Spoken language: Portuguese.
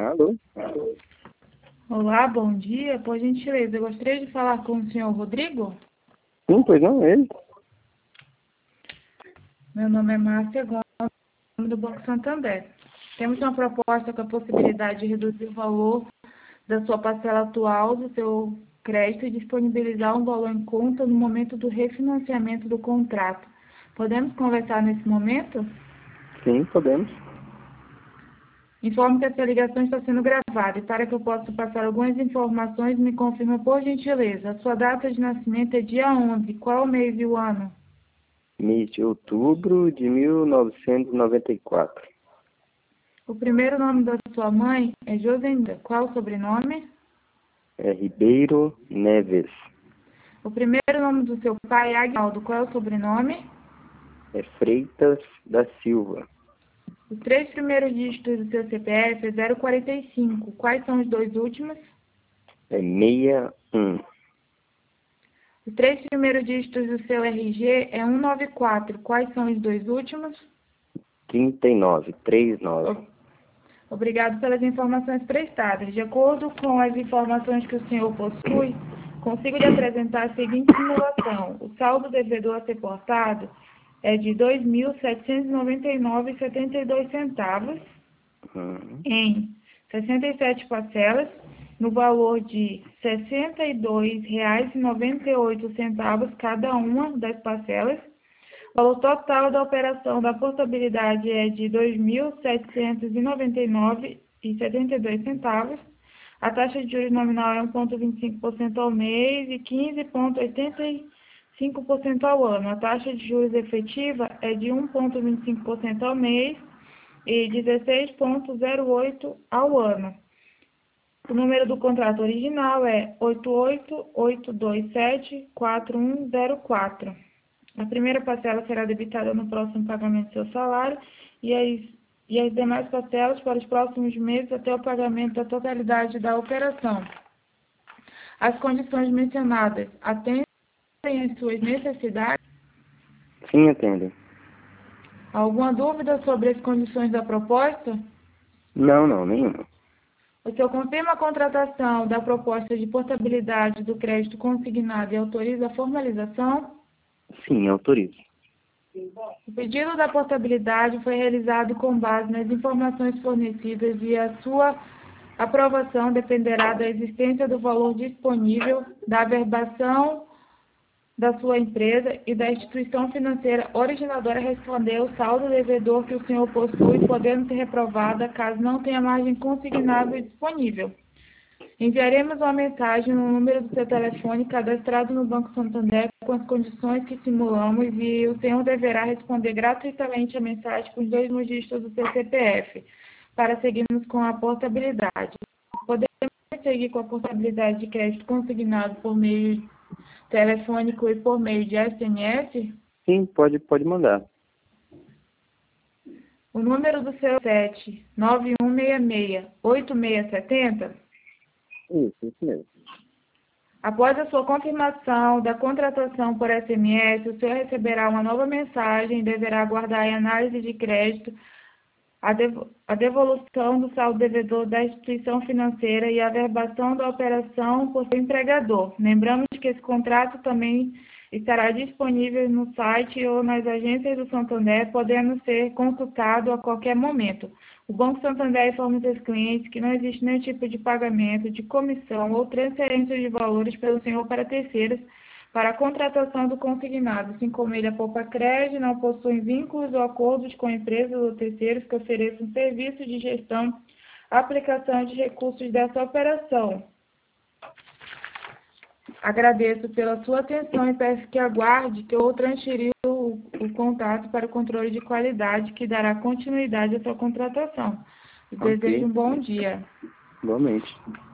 Alô? Olá, bom dia. Por gentileza, eu gostaria de falar com o senhor Rodrigo. Sim, pois não, ele? Meu nome é Márcia Gomes, do Banco Santander. Temos uma proposta com a possibilidade de reduzir o valor da sua parcela atual do seu crédito e disponibilizar um valor em conta no momento do refinanciamento do contrato. Podemos conversar nesse momento? Sim, podemos. Informo que essa ligação está sendo gravada e para que eu possa passar algumas informações, me confirma por gentileza. A sua data de nascimento é dia 11. Qual o mês e o ano? Mês de outubro de 1994. O primeiro nome da sua mãe é Josenda. Qual o sobrenome? É Ribeiro Neves. O primeiro nome do seu pai é Aguinaldo. Qual é o sobrenome? É Freitas da Silva. Os três primeiros dígitos do seu CPF é 045. Quais são os dois últimos? É 61. Os três primeiros dígitos do seu RG é 194. Quais são os dois últimos? 39. 39. Obrigado pelas informações prestadas. De acordo com as informações que o senhor possui, consigo lhe apresentar a seguinte simulação. O saldo devedor a ser portado é de R$ 2.799,72 em 67 parcelas, no valor de R$ 62,98 cada uma das parcelas. O valor total da operação da portabilidade é de R$ 2.799,72. A taxa de juros nominal é 1,25% ao mês e 15,85% ao ano. A taxa de juros efetiva é de 1,25% ao mês e 16,08% ao ano. O número do contrato original é 888274104. A primeira parcela será debitada no próximo pagamento do seu salário e as demais parcelas para os próximos meses até o pagamento da totalidade da operação. As condições mencionadas atendem às suas necessidades? Sim, atendem. Alguma dúvida sobre as condições da proposta? Não, nenhuma. O senhor confirma a contratação da proposta de portabilidade do crédito consignado e autoriza a formalização? Sim, autorizo. O pedido da portabilidade foi realizado com base nas informações fornecidas e a sua aprovação dependerá da existência do valor disponível, da averbação da sua empresa e da instituição financeira originadora responder o saldo devedor que o senhor possui, podendo ser reprovada caso não tenha margem consignável disponível. Enviaremos uma mensagem no número do seu telefone cadastrado no Banco Santander com as condições que simulamos e o senhor deverá responder gratuitamente a mensagem com os dois dígitos do seu CPF para seguirmos com a portabilidade. Podemos seguir com a portabilidade de crédito consignado por meio telefônico e por meio de SMS? Sim, pode mandar. O número do seu 791668670? Isso mesmo. Após a sua confirmação da contratação por SMS, o senhor receberá uma nova mensagem e deverá aguardar em análise de crédito a devolução do saldo devedor da instituição financeira e a averbação da operação por seu empregador. Lembramos que esse contrato também estará disponível no site ou nas agências do Santander, podendo ser consultado a qualquer momento. O Banco Santander informa seus clientes que não existe nenhum tipo de pagamento, de comissão ou transferência de valores pelo senhor para terceiros para a contratação do consignado, assim como ele, a Poupa-Crédito, não possui vínculos ou acordos com empresas ou terceiros que ofereçam serviços de gestão, aplicação de recursos dessa operação. Agradeço pela sua atenção e peço que aguarde que eu vou transferir o contato para o controle de qualidade, que dará continuidade à sua contratação. Ok. Desejo um bom dia. Igualmente.